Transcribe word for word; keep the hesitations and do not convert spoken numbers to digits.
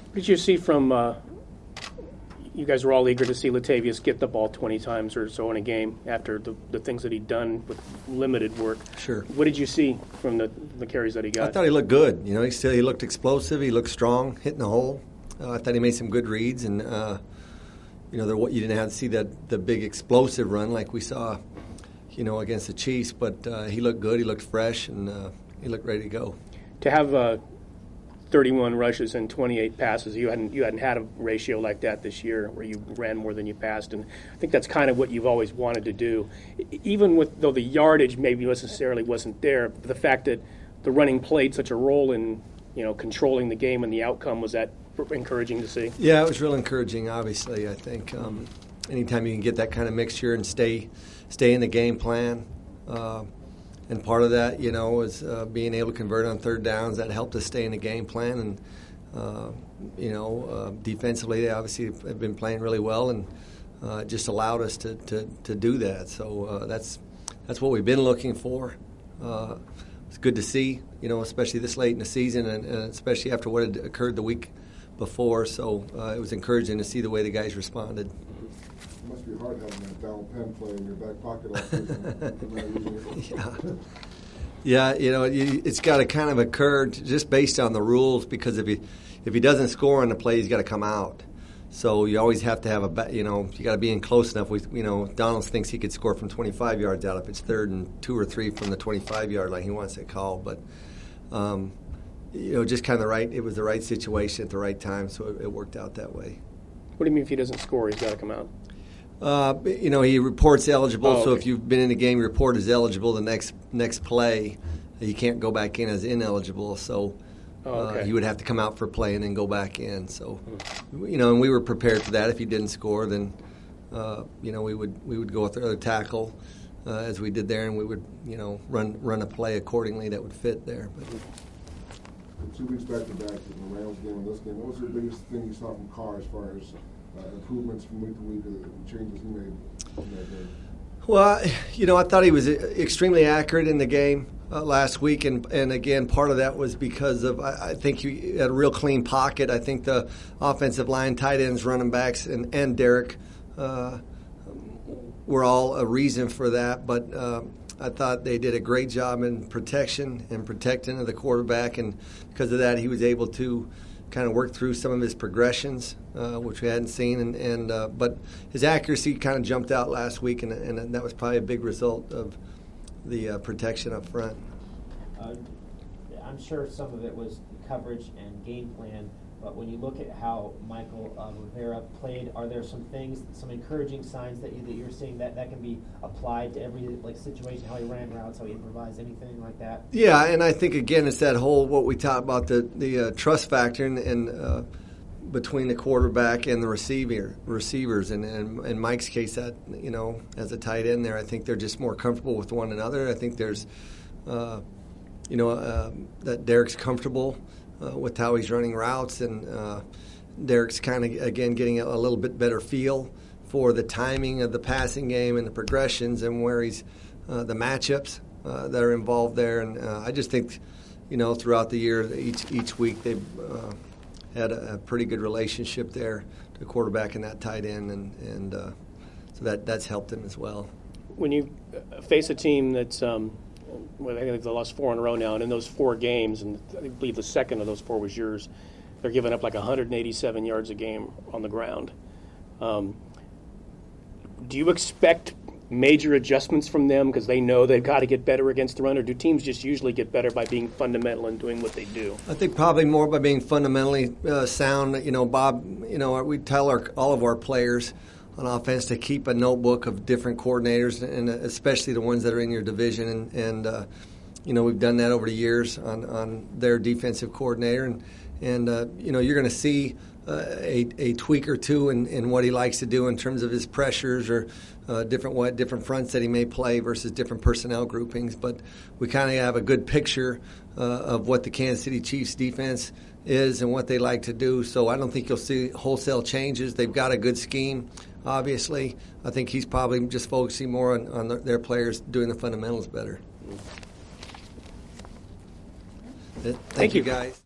What did you see from? Uh, you guys were all eager to see Latavius get the ball twenty times or so in a game after the, the things that he'd done with limited work. Sure. What did you see from the, the carries that he got? I thought he looked good. You know, he still he looked explosive. He looked strong, hitting the hole. Uh, I thought he made some good reads, and uh, you know, there, you didn't have to see that the big explosive run like we saw, you know, against the Chiefs. But uh, he looked good. He looked fresh, and uh, he looked ready to go. To have uh, thirty-one rushes and twenty-eight passes, you hadn't you hadn't had a ratio like that this year, where you ran more than you passed, and I think that's kind of what you've always wanted to do. Even with though the yardage maybe necessarily wasn't there, the fact that the running played such a role in you know controlling the game and the outcome, was that encouraging to see? Yeah, it was real encouraging. Obviously, I think um, anytime you can get that kind of mixture and stay stay in the game plan. Uh, And part of that, you know, was uh, being able to convert on third downs. That helped us stay in the game plan. And, uh, you know, uh, defensively, they obviously have been playing really well, and uh, just allowed us to, to, to do that. So uh, that's that's what we've been looking for. Uh, it's good to see, you know, especially this late in the season, and, and especially after what had occurred the week before. So uh, it was encouraging to see the way the guys responded. It must be hard having that down pen play in your back pocket all season. yeah. yeah, you know, you, it's got to kind of occur just based on the rules, because if he if he doesn't score on the play, he's got to come out. So you always have to have a, you know, you got to be in close enough. We, you know, Donald thinks he could score from twenty-five yards out if it's third and two or three from the twenty-five yard line. He wants it called, but um, you know, just kind of the right. It was the right situation at the right time, so it, it worked out that way. What do you mean if he doesn't score, he's got to come out? Uh, you know, he reports eligible, oh, okay. so if you've been in a game, you report as eligible the next next play. You can't go back in as ineligible, so oh, okay. uh, he would have to come out for play and then go back in. So, you know, and we were prepared for that. If he didn't score, then, uh, you know, we would we would go with the other tackle uh, as we did there, and we would, you know, run run a play accordingly that would fit there. But two weeks back to back, the Rams game and this game, what was the biggest thing you saw from Carr as far as Uh, improvements from week to week, the changes he made in that game? Well, you know, I thought he was extremely accurate in the game uh, last week, and and again, part of that was because of I, I think he had a real clean pocket. I think the offensive line, tight ends, running backs, and and Derek uh, were all a reason for that. But uh, I thought they did a great job in protection and protecting of the quarterback, and because of that, he was able to kind of work through some of his progressions, uh, which we hadn't seen, and, and uh, but his accuracy kind of jumped out last week, and, and that was probably a big result of the uh, protection up front. Uh, I'm sure some of it was coverage and game plan, but when you look at how Michael uh, Rivera played, are there some things, some encouraging signs that, you, that you're seeing that, that can be applied to every like situation, how he ran routes, how he improvised, anything like that? Yeah, and I think, again, it's that whole, what we talked about, the, the uh, trust factor and, and uh, between the quarterback and the receiver receivers. And in and Mike's case, that, you know, as a tight end there, I think they're just more comfortable with one another. I think there's, uh, you know, uh, that Derek's comfortable Uh, with how he's running routes, and uh, Derek's kind of, again, getting a, a little bit better feel for the timing of the passing game and the progressions and where he's uh, the matchups uh, that are involved there. And uh, I just think, you know, throughout the year, each each week they've uh, had a, a pretty good relationship there, the quarterback and that tight end, and and uh, so that that's helped him as well. When you face a team that's um well, I think they lost four in a row now, and in those four games, and I believe the second of those four was yours, they're giving up like one hundred eighty-seven yards a game on the ground. Um, do you expect major adjustments from them because they know they've got to get better against the run, or do teams just usually get better by being fundamental and doing what they do? I think probably more by being fundamentally uh, sound. You know, Bob, you know, we tell our, all of our players on offense to keep a notebook of different coordinators, and especially the ones that are in your division. And, and uh, you know, we've done that over the years on, on their defensive coordinator. And, and uh, you know, you're going to see uh, a, a tweak or two in, in what he likes to do in terms of his pressures or uh, different what different fronts that he may play versus different personnel groupings. But we kind of have a good picture uh, of what the Kansas City Chiefs defense is and what they like to do. So I don't think you'll see wholesale changes. They've got a good scheme. Obviously, I think he's probably just focusing more on, on their players doing the fundamentals better. Thank, Thank you, you, guys.